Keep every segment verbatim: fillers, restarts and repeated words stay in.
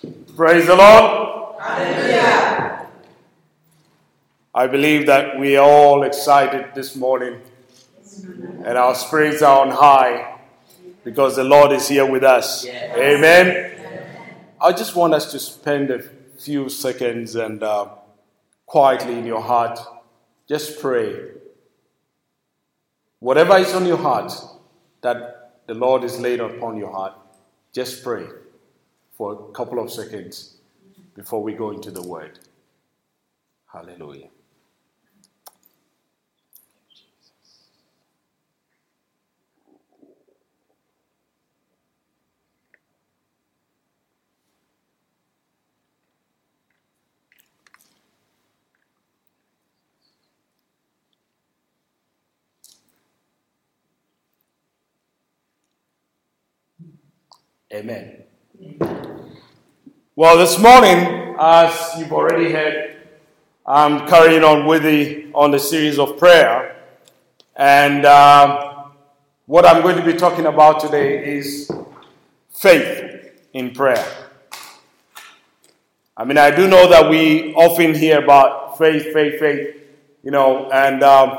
Praise the Lord. Hallelujah. I believe that we are all excited this morning and our spirits are on high because the Lord is here with us. Yes. Amen. I just want us to spend a few seconds and uh, quietly in your heart, just pray. Whatever is on your heart that the Lord is laid upon your heart, just pray for a couple of seconds before we go into the word. Hallelujah. Amen. Well, this morning, as you've already heard, I'm carrying on with the on the series of prayer, and uh, what I'm going to be talking about today is faith in prayer. I mean, I do know that we often hear about faith, faith, faith, you know, and um,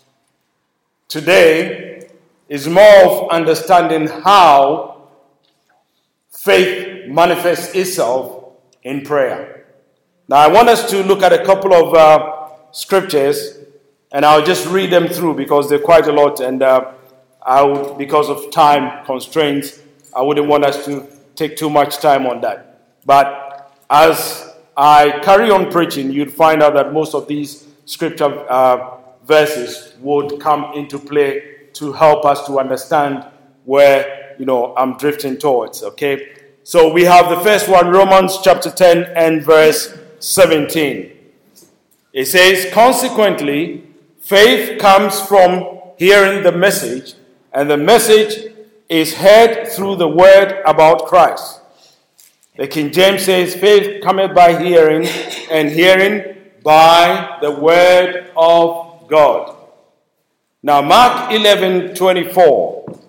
today is more of understanding how faith manifests itself in prayer. Now, I want us to look at a couple of uh, scriptures, and I'll just read them through because they're quite a lot, and uh, I would, because of time constraints, I wouldn't want us to take too much time on that. But as I carry on preaching, you'd find out that most of these scripture uh, verses would come into play to help us to understand where, you know, I'm drifting towards, okay? So we have the first one, Romans chapter ten and verse seventeen. It says, consequently, faith comes from hearing the message, and the message is heard through the word about Christ. The King James says, faith cometh by hearing, and hearing by the word of God. Now, Mark eleven twenty-four.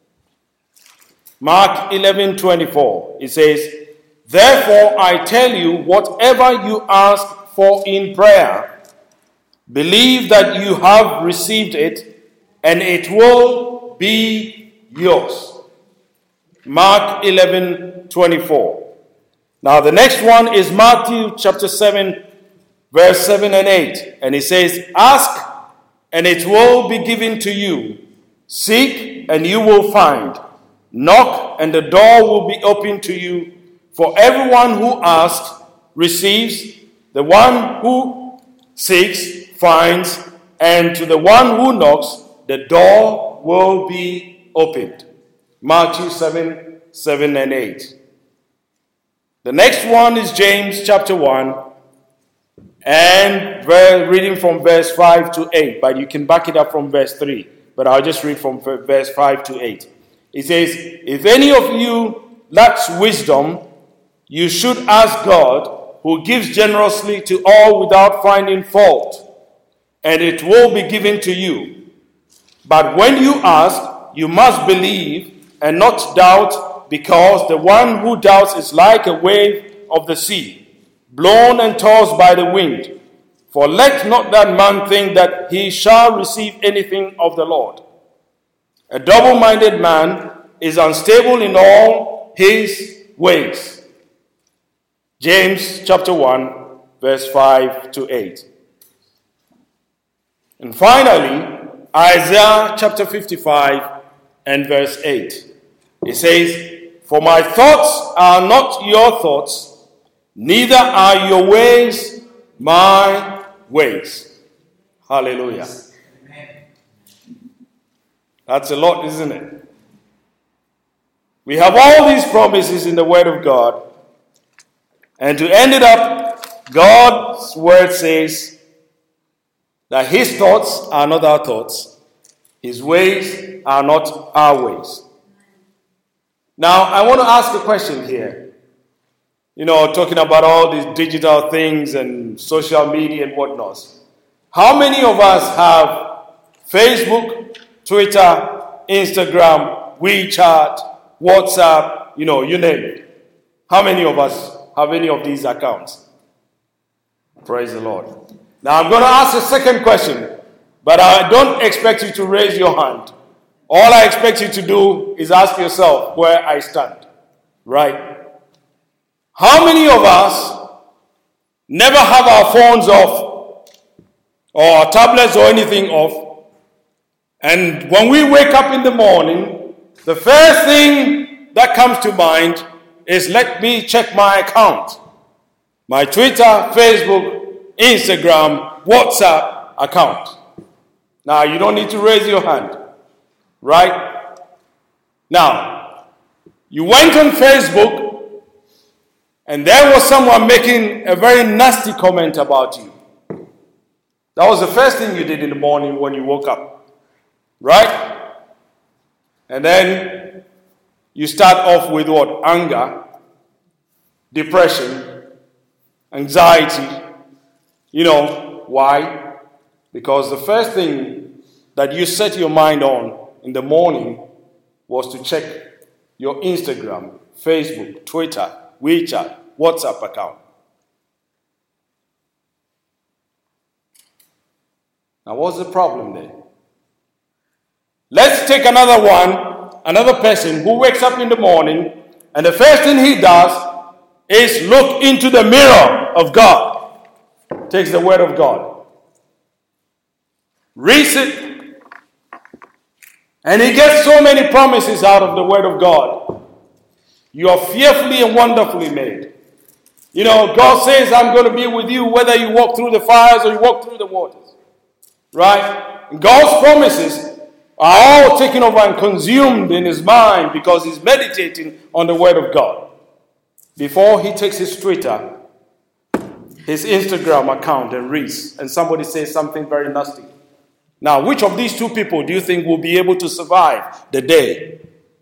Mark eleven twenty-four. It says, therefore I tell you, whatever you ask for in prayer, believe that you have received it, and it will be yours. Mark eleven twenty-four. Now the next one is Matthew chapter seven, verse seven and eight. And it says, ask, and it will be given to you. Seek, and you will find. Knock, and the door will be opened to you. For everyone who asks receives, the one who seeks finds, and to the one who knocks, the door will be opened. Matthew seven, seven and eight. The next one is James chapter one, and reading from verse five to eight, but you can back it up from verse three, but I'll just read from verse five to eight. It says, if any of you lacks wisdom, you should ask God, who gives generously to all without finding fault, and it will be given to you. But when you ask, you must believe and not doubt, because the one who doubts is like a wave of the sea, blown and tossed by the wind. For let not that man think that he shall receive anything of the Lord. A double-minded man is unstable in all his ways. James chapter one, verse five to eight. And finally, Isaiah chapter fifty-five and verse eight. It says, for my thoughts are not your thoughts, neither are your ways my ways. Hallelujah. That's a lot, isn't it? We have all these promises in the Word of God. And to end it up, God's Word says that His thoughts are not our thoughts. His ways are not our ways. Now, I want to ask a question here. You know, talking about all these digital things and social media and whatnot. How many of us have Facebook, Twitter, Instagram, WeChat, WhatsApp, you know, you name it? How many of us have any of these accounts? Praise the Lord. Now I'm going to ask a second question, but I don't expect you to raise your hand. All I expect you to do is ask yourself where I stand. Right? How many of us never have our phones off or our tablets or anything off, and when we wake up in the morning, the first thing that comes to mind is, let me check my account. My Twitter, Facebook, Instagram, WhatsApp account. Now, you don't need to raise your hand. Right? Now, you went on Facebook and there was someone making a very nasty comment about you. That was the first thing you did in the morning when you woke up. Right? And then you start off with what? Anger, depression, anxiety. You know, why? Because the first thing that you set your mind on in the morning was to check your Instagram, Facebook, Twitter, WeChat, WhatsApp account. Now, what's the problem there? Let's take another one, another person who wakes up in the morning and the first thing he does is look into the mirror of God. Takes the word of God, reads it, and he gets so many promises out of the word of God. You are fearfully and wonderfully made. You know, God says, I'm going to be with you whether you walk through the fires or you walk through the waters. Right? And God's promises are all taken over and consumed in his mind because he's meditating on the word of God. Before he takes his Twitter, his Instagram account and reads, and somebody says something very nasty. Now, which of these two people do you think will be able to survive the day?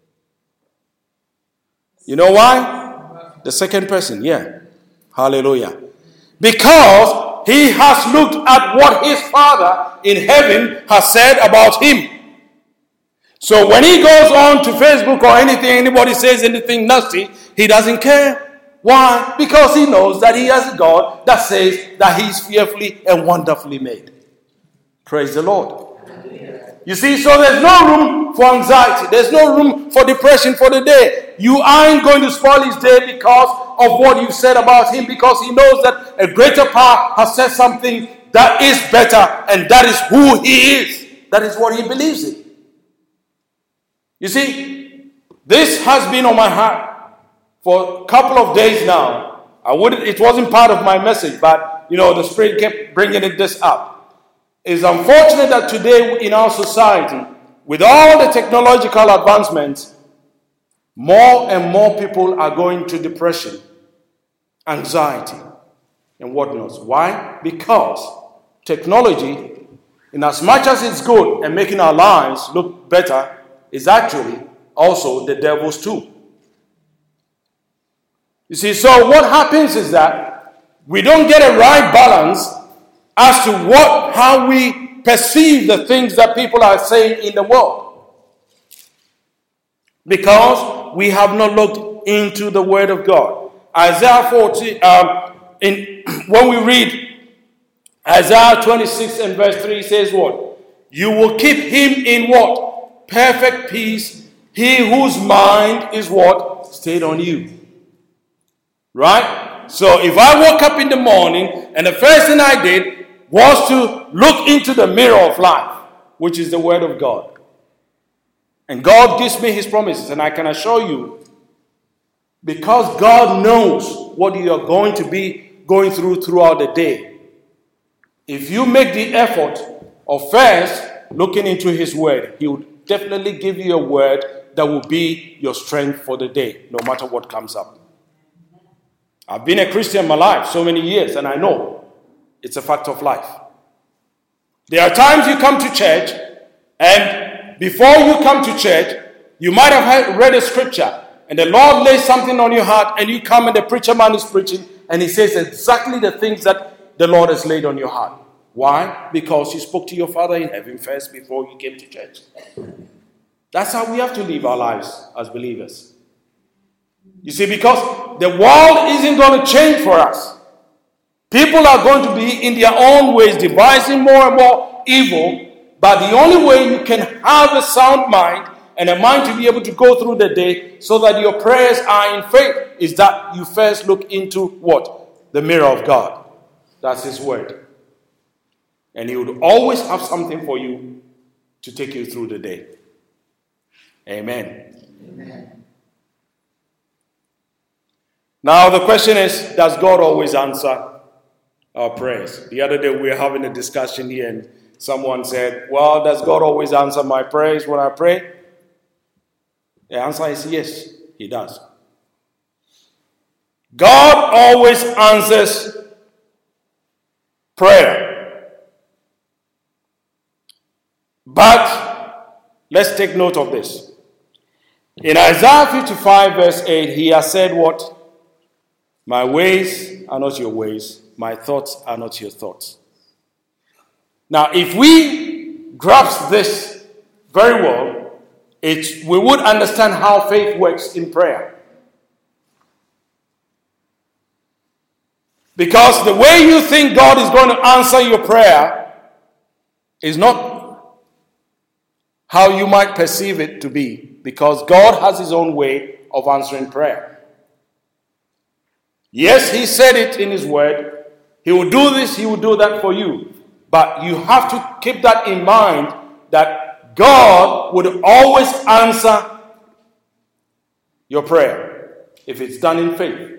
You know why? The second person, yeah. Hallelujah. Because he has looked at what his Father in heaven has said about him. So when he goes on to Facebook or anything, anybody says anything nasty, he doesn't care. Why? Because he knows that he has a God that says that he's fearfully and wonderfully made. Praise the Lord. You see, so there's no room for anxiety. There's no room for depression for the day. You aren't going to spoil his day because of what you said about him, because he knows that a greater power has said something that is better, and that is who he is. That is what he believes in. You see, this has been on my heart for a couple of days now. I wouldn't, it wasn't part of my message, but, you know, the Spirit kept bringing it this up. It's unfortunate that today in our society, with all the technological advancements, more and more people are going to depression, anxiety, and whatnot. Why? Because technology, in as much as it's good and making our lives look better, is actually also the devil's tool. You see, so what happens is that we don't get a right balance as to what, how we perceive the things that people are saying in the world, because we have not looked into the Word of God. Isaiah forty, um, in when we read Isaiah twenty-six and verse three, says what? You will keep him in what? Perfect peace, he whose mind is what? Stayed on you. Right? So if I woke up in the morning and the first thing I did was to look into the mirror of life, which is the Word of God, and God gives me his promises, and I can assure you, because God knows what you are going to be going through throughout the day, if you make the effort of first looking into his word, he will definitely give you a word that will be your strength for the day, no matter what comes up. I've been a Christian my life so many years, and I know it's a fact of life. There are times you come to church, and before you come to church, you might have read a scripture, and the Lord lays something on your heart, and you come and the preacher man is preaching, and he says exactly the things that the Lord has laid on your heart. Why? Because you spoke to your Father in heaven first before you came to church. That's how we have to live our lives as believers. You see, because the world isn't going to change for us. People are going to be in their own ways, devising more and more evil. But the only way you can have a sound mind and a mind to be able to go through the day so that your prayers are in faith is that you first look into what? The mirror of God. That's His word. And He would always have something for you to take you through the day. Amen. Amen. Now the question is, does God always answer our prayers? The other day we were having a discussion here and someone said, well, does God always answer my prayers when I pray? The answer is yes, He does. God always answers prayer. But let's take note of this. In Isaiah fifty-five verse eight, He has said what? My ways are not your ways. My thoughts are not your thoughts. Now, if we grasp this very well, it, we would understand how faith works in prayer. Because the way you think God is going to answer your prayer is not how you might perceive it to be. Because God has His own way of answering prayer. Yes, He said it in His word. He will do this, He will do that for you. But you have to keep that in mind that God would always answer your prayer if it's done in faith.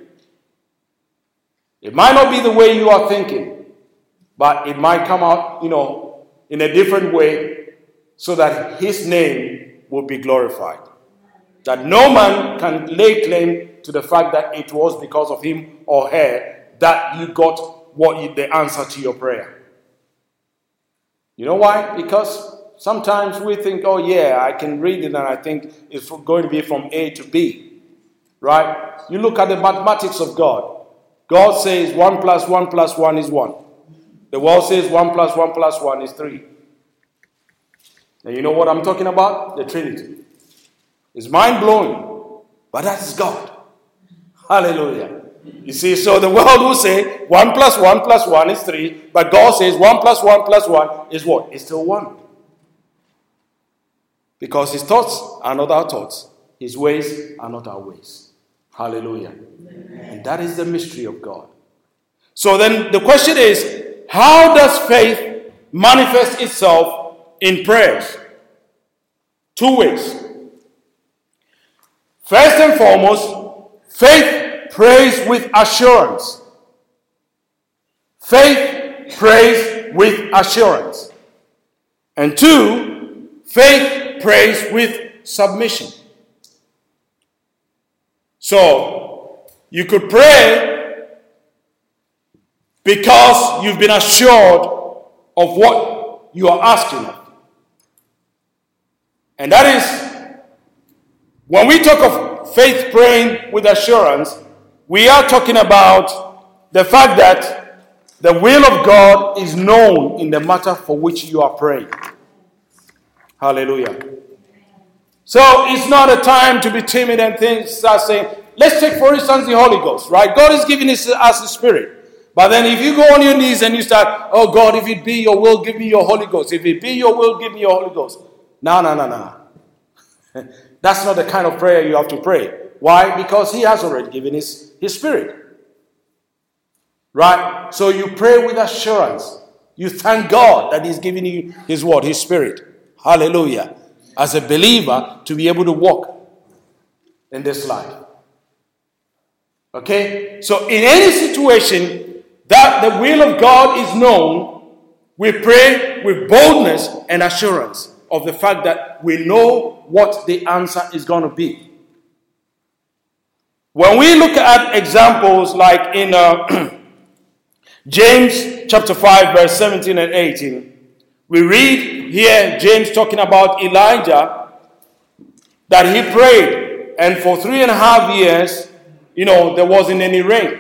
It might not be the way you are thinking, but it might come out, you know, in a different way so that His name will be glorified. That no man can lay claim to the fact that it was because of him or her that you got what you, the answer to your prayer. You know why? Because sometimes we think, oh yeah, I can read it and I think it's going to be from A to B. Right? You look at the mathematics of God. God says one plus one plus one is one. The world says one plus one plus one is three. And you know what I'm talking about? The Trinity. It's mind-blowing. But that is God. Hallelujah. You see, so the world will say one plus one plus one is three, but God says one plus one plus one is what? It's still one. Because His thoughts are not our thoughts. His ways are not our ways. Hallelujah. Amen. And that is the mystery of God. So then the question is, how does faith manifest itself in prayers? Two ways. First and foremost, faith prays with assurance. Faith prays with assurance. And two, faith prays with submission. So, you could pray because you've been assured of what you are asking of. And that is, when we talk of faith praying with assurance, we are talking about the fact that the will of God is known in the matter for which you are praying. Hallelujah. So it's not a time to be timid and things start saying, let's take for instance the Holy Ghost, right? God is giving us the Spirit. But then if you go on your knees and you start, oh God, if it be your will, give me your Holy Ghost. If it be your will, give me your Holy Ghost. No, no, no, no. That's not the kind of prayer you have to pray. Why? Because He has already given His, His Spirit. Right? So you pray with assurance. You thank God that He's giving you His word, His Spirit. Hallelujah. As a believer, to be able to walk in this life. Okay? So in any situation that the will of God is known, we pray with boldness and assurance of the fact that we know what the answer is going to be. When we look at examples like in uh, James chapter five verse seventeen and eighteen, we read here James talking about Elijah, that he prayed and for three and a half years, you know, there wasn't any rain.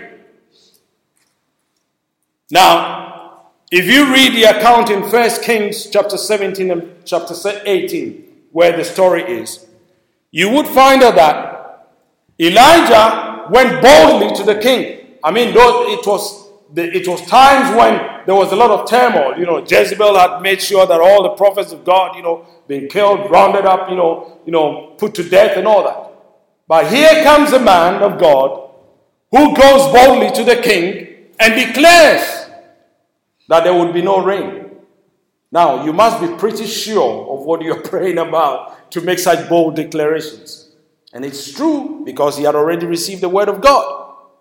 Now, if you read the account in First Kings chapter seventeen and chapter eighteen, where the story is, you would find out that Elijah went boldly to the king. I mean, though it was it was times when there was a lot of turmoil. You know, Jezebel had made sure that all the prophets of God, you know, been killed, rounded up, you know, you know, put to death and all that. But here comes a man of God who goes boldly to the king and declares that there would be no rain. Now, you must be pretty sure of what you're praying about to make such bold declarations. And it's true because he had already received the word of God.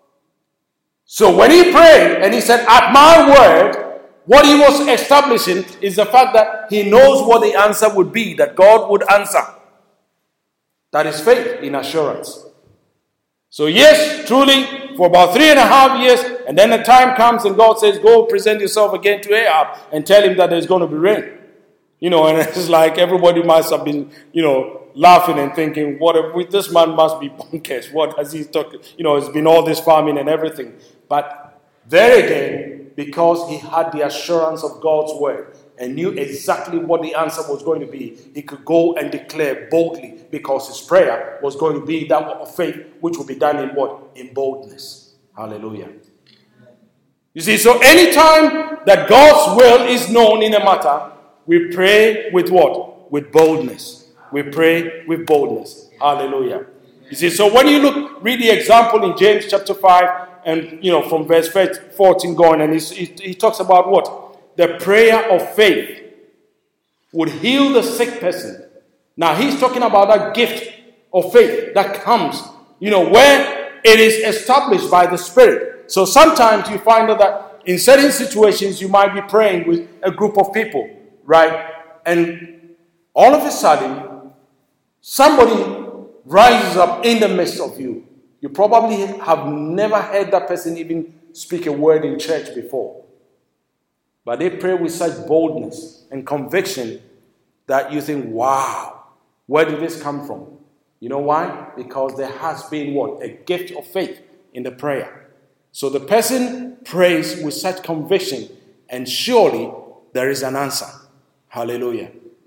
So when he prayed and he said, at my word, what he was establishing is the fact that he knows what the answer would be, that God would answer. That is faith in assurance. So yes, truly, for about three and a half years, and then the time comes and God says, go present yourself again to Ahab and tell him that there's going to be rain. You know, and it's like everybody must have been, you know, laughing and thinking, what if this man must be bonkers? What has he talking? You know, it's been all this farming and everything. But there again, because he had the assurance of God's word and knew exactly what the answer was going to be, he could go and declare boldly because his prayer was going to be that of faith, which will be done in what? In boldness. Hallelujah. You see, so anytime that God's will is known in a matter, we pray with what? With boldness. We pray with boldness. Hallelujah. You see, so when you look, read the example in James chapter five, and, you know, from verse fourteen going, and he, he talks about what? The prayer of faith would heal the sick person. Now, he's talking about that gift of faith that comes, you know, where it is established by the Spirit. So sometimes you find out that in certain situations you might be praying with a group of people, right? And all of a sudden, somebody rises up in the midst of you. You probably have never heard that person even speak a word in church before. But they pray with such boldness and conviction that you think, wow, where did this come from? You know why? Because there has been what? A gift of faith in the prayer. So the person prays with such conviction, and surely there is an answer. Hallelujah.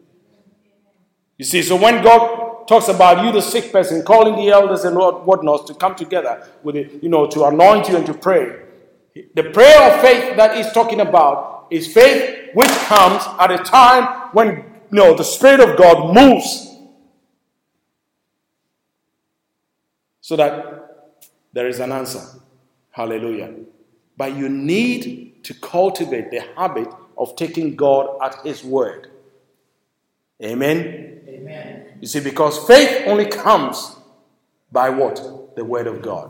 You see, so when God talks about you, the sick person, calling the elders and whatnot to come together with it, you know, to anoint you and to pray. The prayer of faith that he's talking about is faith which comes at a time when, you know, the Spirit of God moves so that there is an answer. Hallelujah. But you need to cultivate the habit of taking God at his word. Amen? Amen. You see, because faith only comes by what? The word of God.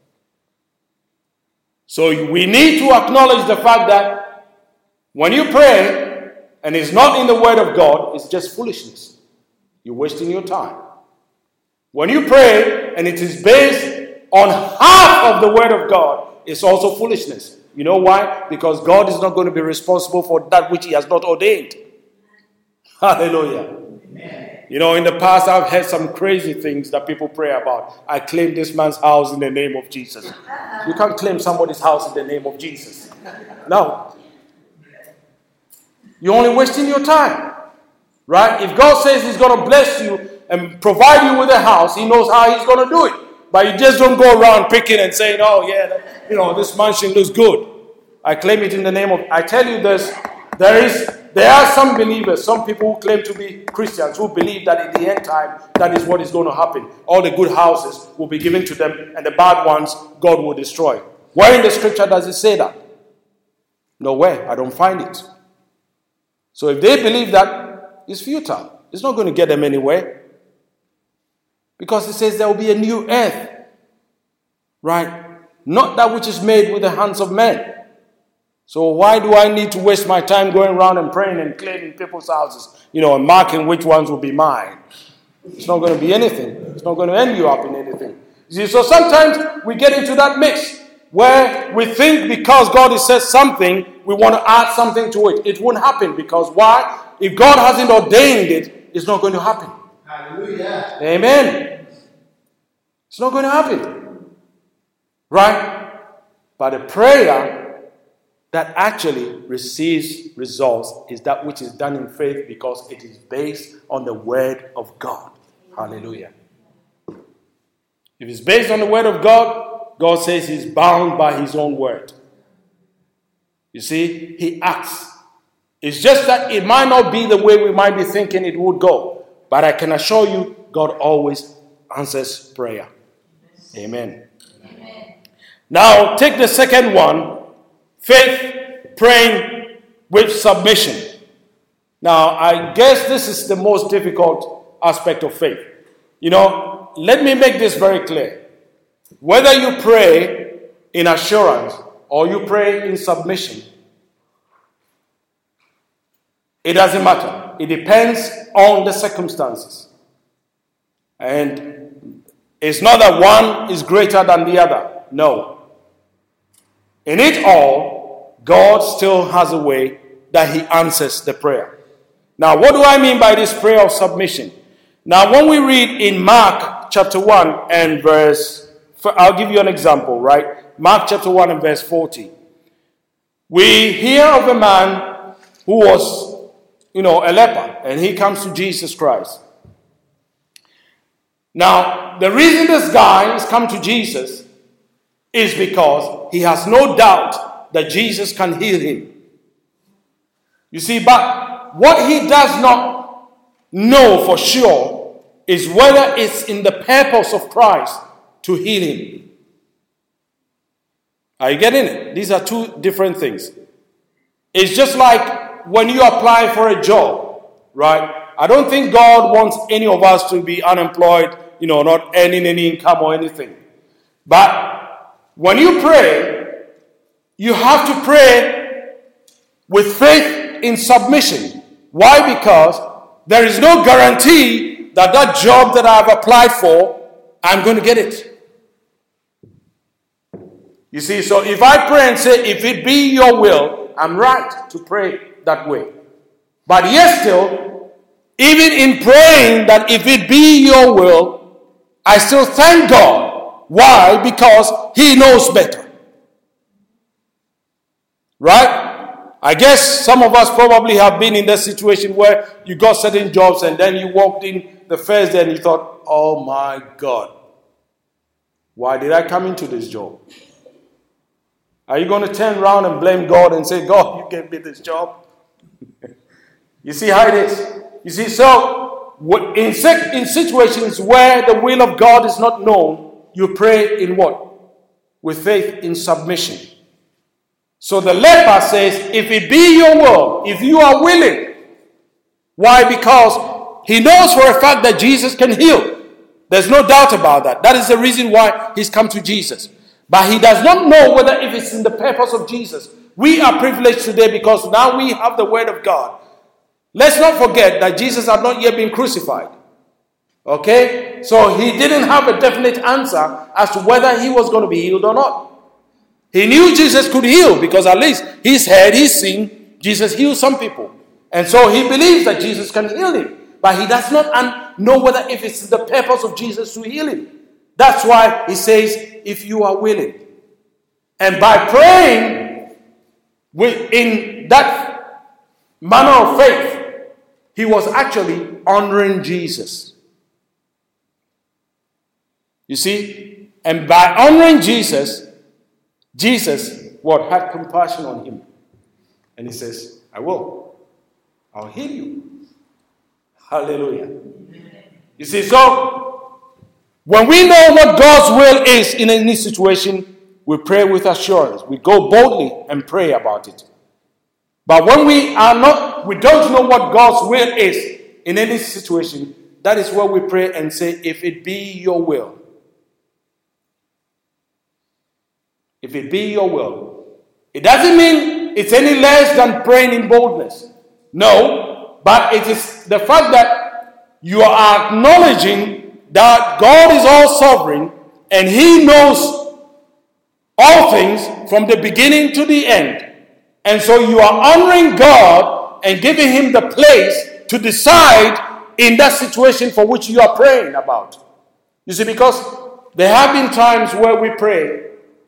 So we need to acknowledge the fact that when you pray and it's not in the word of God, it's just foolishness. You're wasting your time. When you pray and it is based on half of the word of God, it's also foolishness. You know why? Because God is not going to be responsible for that which he has not ordained. Hallelujah. Amen. You know, in the past, I've heard some crazy things that people pray about. I claim this man's house in the name of Jesus. You can't claim somebody's house in the name of Jesus. No. You're only wasting your time. Right? If God says he's going to bless you and provide you with a house, he knows how he's going to do it. But you just don't go around picking and saying, oh, yeah, you know, this mansion looks good. I claim it in the name of... I tell you this, there is... There are some believers, some people who claim to be Christians, who believe that in the end time, that is what is going to happen. All the good houses will be given to them, and the bad ones, God will destroy. Where in the scripture does it say that? Nowhere. I don't find it. So if they believe that, it's futile. It's not going to get them anywhere. Because it says there will be a new earth. Right? Not that which is made with the hands of men. So why do I need to waste my time going around and praying and claiming people's houses, you know, and marking which ones will be mine? It's not going to be anything. It's not going to end you up in anything. You see, so sometimes we get into that mix where we think because God has said something, we want to add something to it. It won't happen because why? If God hasn't ordained it, it's not going to happen. Hallelujah. Amen. It's not going to happen. Right? But a prayer that actually receives results is that which is done in faith because it is based on the word of God. Hallelujah. If it's based on the word of God, God says he's bound by his own word. You see, he acts. It's just that it might not be the way we might be thinking it would go. But I can assure you, God always answers prayer. Amen. Amen. Now, take the second one. Faith, praying with submission. Now, I guess this is the most difficult aspect of faith. You know, let me make this very clear. Whether you pray in assurance or you pray in submission, it doesn't matter. It depends on the circumstances. And it's not that one is greater than the other. No. In it all, God still has a way that he answers the prayer. Now, what do I mean by this prayer of submission? Now, when we read in Mark chapter one and verse, I'll give you an example, right? Mark chapter one and verse forty. We hear of a man who was, you know, a leper, and he comes to Jesus Christ. Now, the reason this guy has come to Jesus is because he has no doubt that Jesus can heal him. You see, but what he does not know for sure is whether it's in the purpose of Christ to heal him. Are you getting it? These are two different things. It's just like when you apply for a job, right? I don't think God wants any of us to be unemployed, you know, not earning any income or anything. But when you pray, you have to pray with faith in submission. Why? Because there is no guarantee that that job that I've applied for, I'm going to get it. You see, so if I pray and say, if it be your will, I'm right to pray that way. But yet still, even in praying that if it be your will, I still thank God. Why? Because he knows better. Right? I guess some of us probably have been in that situation where you got certain jobs and then you walked in the first day and you thought, oh my God, why did I come into this job? Are you going to turn around and blame God and say, God, you gave me this job? You see how it is? You see, so in, in situations where the will of God is not known, you pray in what? With faith in submission. So the leper says, if it be your will, if you are willing. Why? Because he knows for a fact that Jesus can heal. There's no doubt about that. That is the reason why he's come to Jesus. But he does not know whether if it's in the purpose of Jesus. We are privileged today because now we have the word of God. Let's not forget that Jesus had not yet been crucified. Okay? So he didn't have a definite answer as to whether he was going to be healed or not. He knew Jesus could heal because at least he's heard, he's seen Jesus heal some people. And so he believes that Jesus can heal him. But he does not un- know whether if it's the purpose of Jesus to heal him. That's why he says, if you are willing. And by praying in that manner of faith, he was actually honoring Jesus. You see? And by honoring Jesus, Jesus, what, had compassion on him. And he says, I will. I'll heal you. Hallelujah. You see, so when we know what God's will is in any situation, we pray with assurance. We go boldly and pray about it. But when we are not, we don't know what God's will is in any situation, that is where we pray and say, if it be your will. If it be your will. It doesn't mean it's any less than praying in boldness. No, but it is the fact that you are acknowledging that God is all sovereign and he knows all things from the beginning to the end. And so you are honoring God and giving him the place to decide in that situation for which you are praying about. You see, because there have been times where we pray.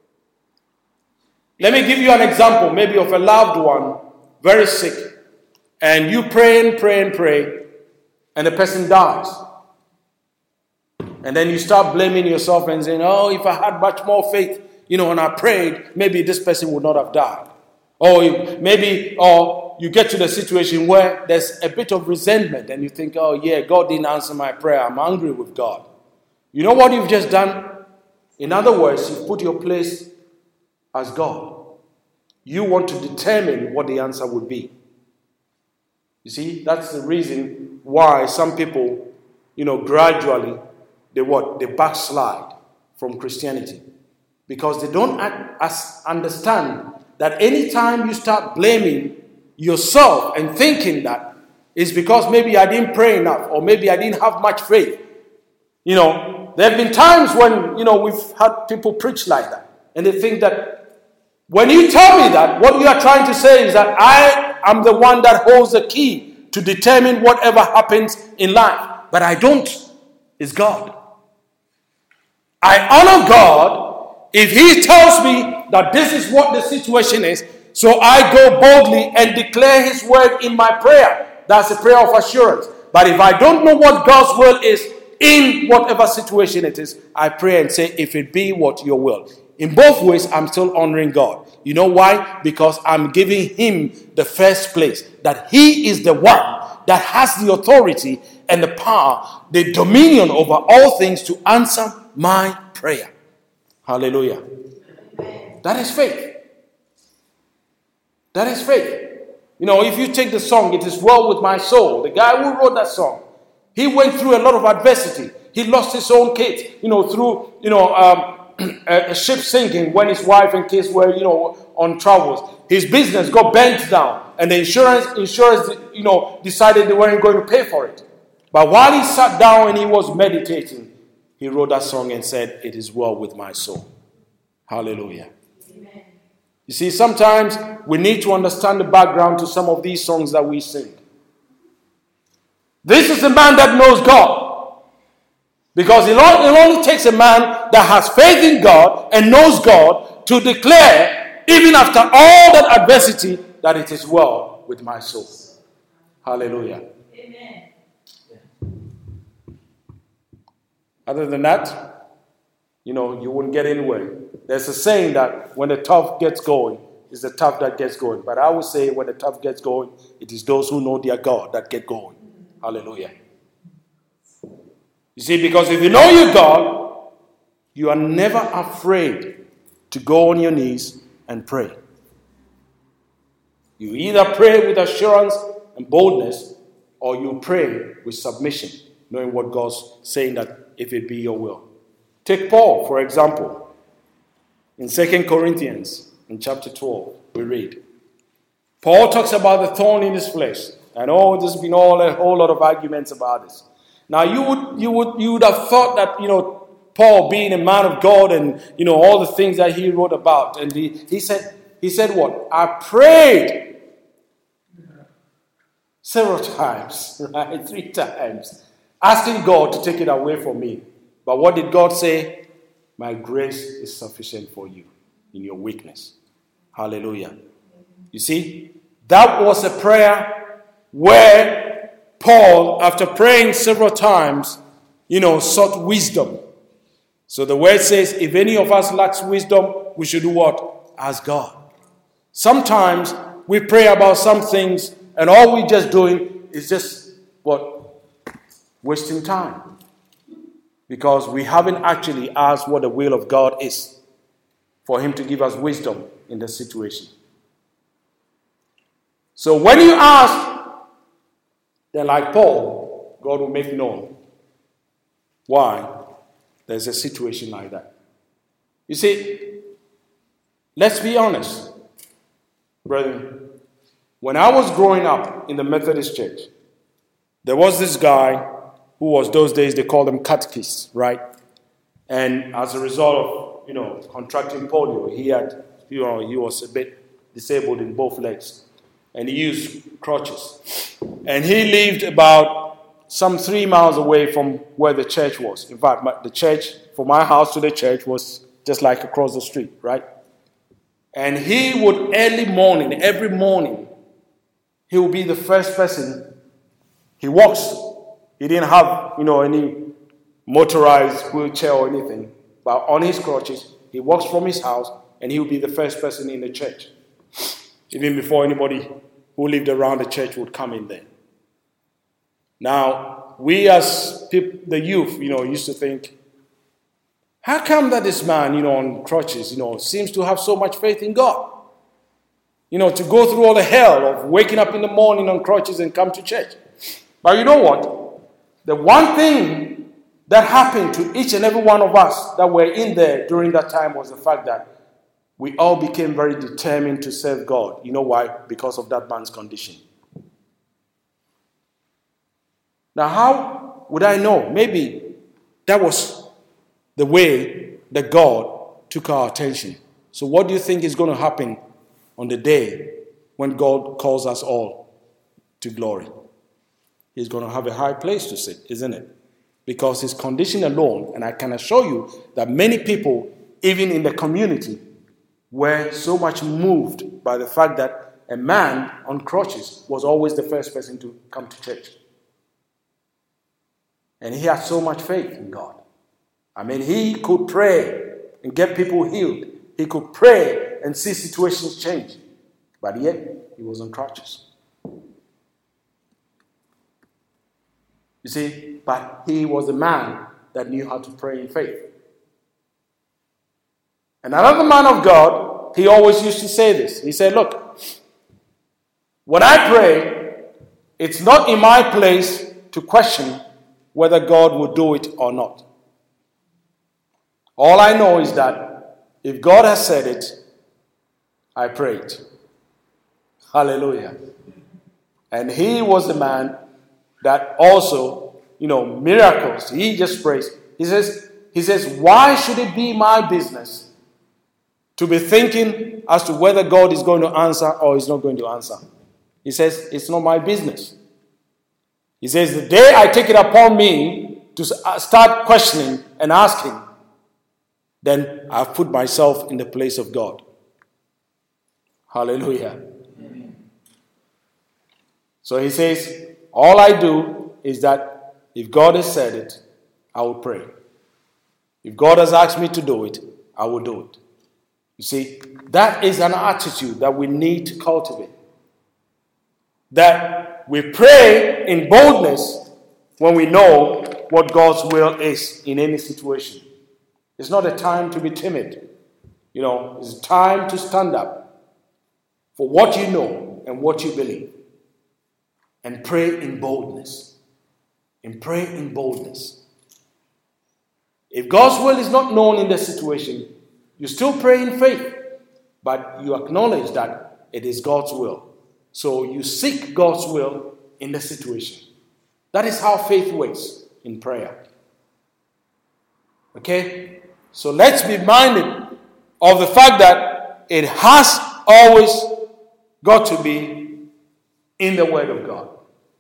Let me give you an example, maybe of a loved one, very sick. And you pray and pray and pray, and the person dies. And then you start blaming yourself and saying, oh, if I had much more faith, you know, and I prayed, maybe this person would not have died. Or maybe, or you get to the situation where there's a bit of resentment and you think, oh yeah, God didn't answer my prayer. I'm angry with God. You know what you've just done? In other words, you've put your place as God. You want to determine what the answer would be. You see, that's the reason why some people, you know, gradually, they what? They backslide from Christianity. Because they don't understand that anytime you start blaming yourself and thinking that it's because maybe I didn't pray enough or maybe I didn't have much faith. You know, there have been times when, you know, we've had people preach like that. And they think that when you tell me that, what you are trying to say is that I am the one that holds the key to determine whatever happens in life. But I don't. It's God. I honor God if He tells me that this is what the situation is, so I go boldly and declare His word in my prayer. That's a prayer of assurance. But if I don't know what God's will is in whatever situation it is, I pray and say, if it be what your will. In both ways, I'm still honoring God. You know why? Because I'm giving Him the first place. That He is the one that has the authority and the power, the dominion over all things to answer my prayer. Hallelujah. That is faith. That is faith. You know, if you take the song, It Is Well With My Soul, the guy who wrote that song, he went through a lot of adversity. He lost his own kids, you know, through, you know, um, a, a ship sinking when his wife and kids were, you know, on travels. His business got bent down and the insurance, insurance, you know, decided they weren't going to pay for it. But while he sat down and he was meditating, he wrote that song and said, It is well with my soul. Hallelujah. Amen. You see, sometimes we need to understand the background to some of these songs that we sing. This is a man that knows God. Because it only takes a man that has faith in God and knows God to declare, even after all that adversity, that it is well with my soul. Hallelujah. Amen. Other than that, you know, you wouldn't get anywhere. There's a saying that when the tough gets going, it's the tough that gets going. But I would say when the tough gets going, it is those who know their God that get going. Hallelujah. You see, because if you know your God, you are never afraid to go on your knees and pray. You either pray with assurance and boldness, or you pray with submission, knowing what God's saying that if it be your will. Take Paul, for example. In Second Corinthians, in chapter twelve, we read. Paul talks about the thorn in his flesh. And oh, there's been all a whole lot of arguments about this. Now, you would you would you would have thought that, you know, Paul being a man of God and, you know, all the things that he wrote about. And he, he said, he said what? I prayed several times, right? Three times. Asking God to take it away from me. But what did God say? My grace is sufficient for you in your weakness. Hallelujah. You see, that was a prayer where Paul, after praying several times, you know, sought wisdom. So the word says, if any of us lacks wisdom, we should do what? Ask God. Sometimes we pray about some things and all we're just doing is just what? Wasting time. Because we haven't actually asked what the will of God is for Him to give us wisdom in the situation. So when you ask, then like Paul, God will make known why there's a situation like that. You see, let's be honest, brethren. When I was growing up in the Methodist church, there was this guy who was, those days they called him catechist, right? And as a result of, you know, contracting polio, he had, you know, he was a bit disabled in both legs. And he used crutches. And he lived about some three miles away from where the church was. In fact, my, the church, from my house to the church was just like across the street, right? And he would early morning, every morning, he would be the first person. He walks. He didn't have, you know, any motorized wheelchair or anything, but on his crutches, he walks from his house and he will be the first person in the church, even before anybody who lived around the church would come in there. Now, we as people, the youth, you know, used to think, how come that this man, you know, on crutches, you know, seems to have so much faith in God? You know, to go through all the hell of waking up in the morning on crutches and come to church. But you know what? The one thing that happened to each and every one of us that were in there during that time was the fact that we all became very determined to serve God. You know why? Because of that man's condition. Now, how would I know? Maybe that was the way that God took our attention. So what do you think is going to happen on the day when God calls us all to glory? He's going to have a high place to sit, isn't it? Because his condition alone, and I can assure you that many people, even in the community, were so much moved by the fact that a man on crutches was always the first person to come to church. And he had so much faith in God. I mean, he could pray and get people healed. He could pray and see situations change. But yet, he was on crutches. You see, but he was a man that knew how to pray in faith. And another man of God, he always used to say this. He said, look, when I pray, it's not in my place to question whether God will do it or not. All I know is that if God has said it, I pray it. Hallelujah. And he was the man that also, you know, miracles. He just prays. He says, he says, why should it be my business to be thinking as to whether God is going to answer or is not going to answer? He says, it's not my business. He says, the day I take it upon me to start questioning and asking, then I've put myself in the place of God. Hallelujah. Amen. So he says, all I do is that if God has said it, I will pray. If God has asked me to do it, I will do it. You see, that is an attitude that we need to cultivate. That we pray in boldness when we know what God's will is in any situation. It's not a time to be timid. You know, it's a time to stand up for what you know and what you believe. And pray in boldness. And pray in boldness. If God's will is not known in the situation, you still pray in faith, but you acknowledge that it is God's will. So you seek God's will in the situation. That is how faith works in prayer. Okay? So let's be minded of the fact that it has always got to be in the Word of God.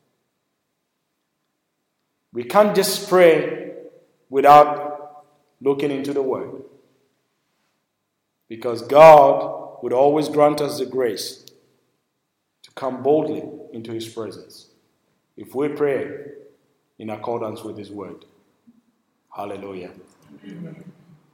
We can't just pray without looking into the Word. Because God would always grant us the grace to come boldly into His presence if we pray in accordance with His Word. Hallelujah. Amen.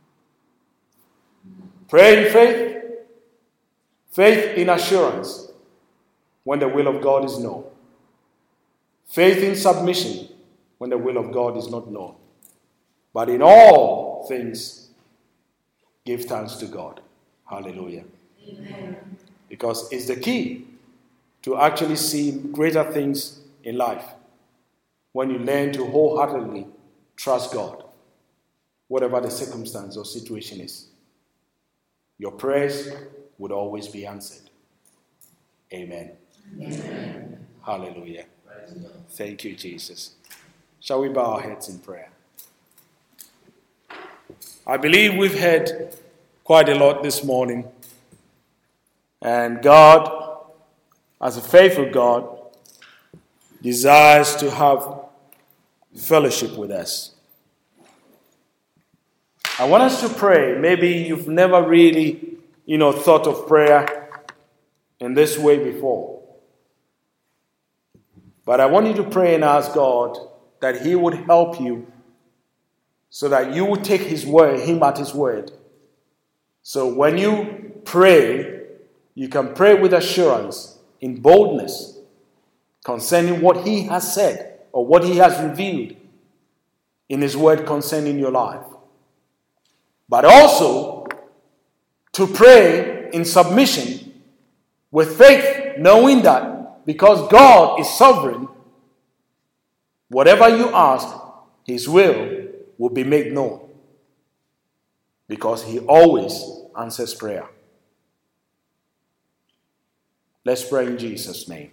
Pray in faith, faith in assurance when the will of God is known, faith in submission when the will of God is not known. But in all things, give thanks to God. Hallelujah. Amen. Because it's the key to actually see greater things in life when you learn to wholeheartedly trust God, whatever the circumstance or situation is. Your prayers would always be answered. Amen. Amen. Hallelujah. Thank you, Jesus. Shall we bow our heads in prayer? I believe we've heard quite a lot this morning. And God, as a faithful God, desires to have fellowship with us. I want us to pray. Maybe you've never really, you know, thought of prayer in this way before. But I want you to pray and ask God that He would help you so that you will take his word, him at his word. So when you pray, you can pray with assurance, in boldness, concerning what he has said or what he has revealed in his word concerning your life. But also to pray in submission with faith, knowing that because God is sovereign, whatever you ask, his will will be made known, because he always answers prayer. Let's pray in Jesus' name.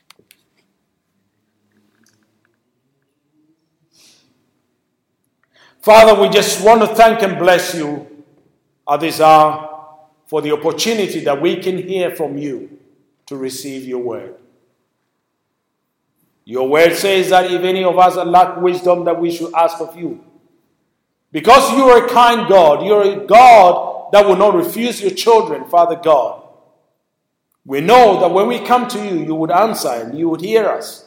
Father, we just want to thank and bless you at this hour for the opportunity that we can hear from you to receive your word. Your word says that if any of us lack wisdom, that we should ask of you. Because you are a kind God, you are a God that will not refuse your children, Father God. We know that when we come to you, you would answer and you would hear us.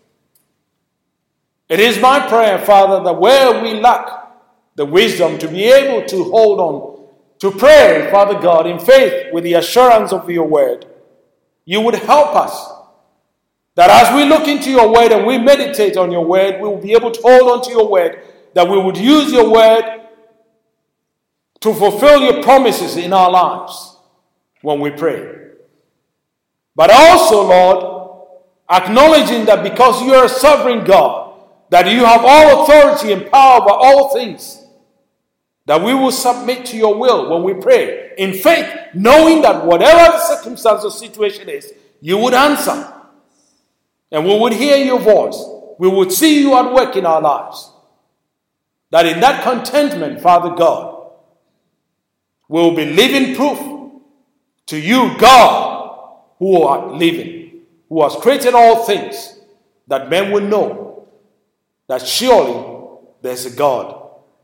It is my prayer, Father, that where we lack the wisdom to be able to hold on, to pray, Father God, in faith with the assurance of your word, you would help us. That as we look into your word and we meditate on your word, we will be able to hold on to your word, that we would use your word to fulfill your promises in our lives when we pray. But also, Lord, acknowledging that because you are a sovereign God, that you have all authority and power over all things, that we will submit to your will when we pray in faith, knowing that whatever the circumstance or situation is, you would answer. And we would hear your voice. We would see you at work in our lives. That in that contentment, Father God, we will be living proof to you, God, who are living, who has created all things, that men will know that surely there's a God.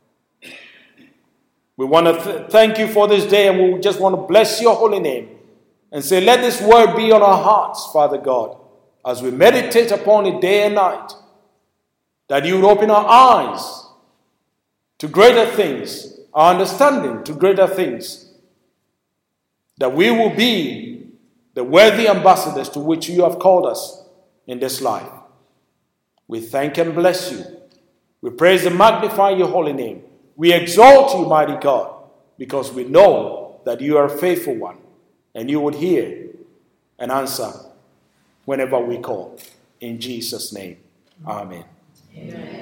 We want to th- thank you for this day, and we just want to bless your holy name and say, let this word be on our hearts, Father God, as we meditate upon it day and night, that you would open our eyes to greater things, our understanding to greater things, that we will be the worthy ambassadors to which you have called us in this life. We thank and bless you. We praise and magnify your holy name. We exalt you, mighty God, because we know that you are a faithful one, and you would hear and answer whenever we call. In Jesus' name, amen. Amen.